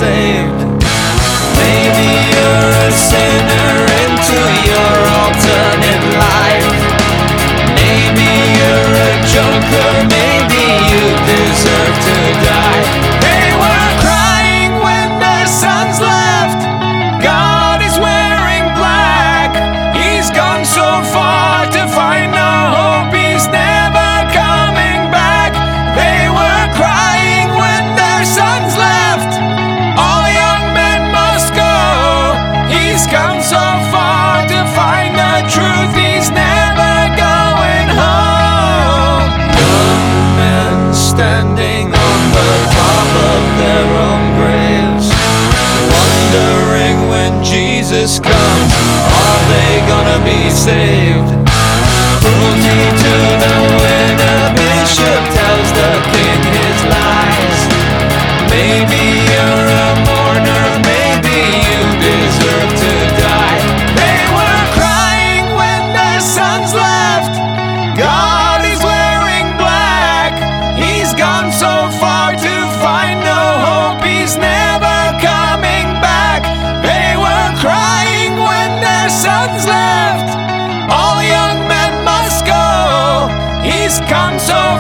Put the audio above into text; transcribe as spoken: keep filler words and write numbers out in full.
saved. Maybe you're a sinner into your alternate life. Maybe you're a joker, maybe you deserve to die. They were crying when their sons left. God is wearing black. He's gone so far to find no hope. He's never coming back. They were crying when their sons left. All young men must go. He's come so far to find the truth. He's never going home. Young men standing on the top of their own graves, wondering when Jesus comes, are they gonna be saved? Cruelty to the winner, bishop tells the king his lies. Maybe you're a mourner, maybe you deserve to die. They were crying when their sons left. God is wearing black. He's gone so far to find no hope. He's never coming back. They were crying when their sons left. All young men must go. He's come so